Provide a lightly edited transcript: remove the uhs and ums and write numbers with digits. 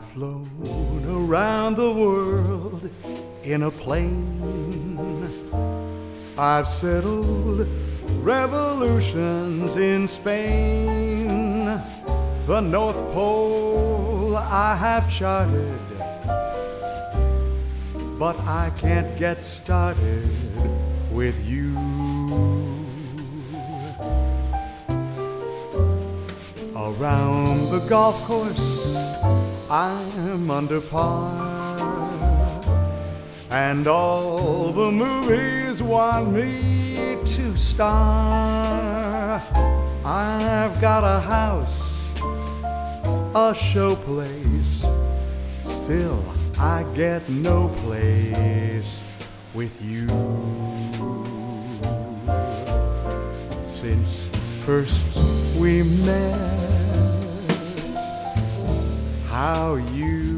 flown around the world in a plane. I've settled revolutions in Spain. The North Pole I have charted, but I can't get started with you. Around the golf course I'm under par, and all the movies want me to star. I've got a house, a show place, still I get no place with you. Since first we met, how you